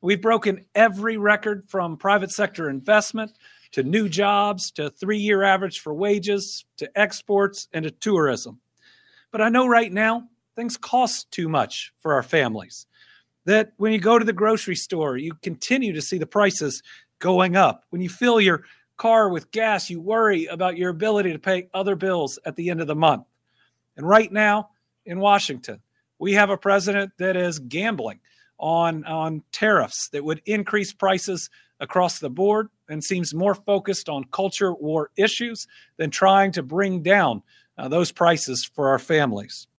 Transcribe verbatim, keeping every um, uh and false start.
We've broken every record from private sector investment to new jobs to three-year average for wages to exports and to tourism. But I know right now things cost too much for our families. That when you go to the grocery store, you continue to see the prices going up. When you fill your car with gas, you worry about your ability to pay other bills at the end of the month. And right now in Washington, we have a president that is gambling on, on tariffs that would increase prices across the board and seems more focused on culture war issues than trying to bring down uh, those prices for our families.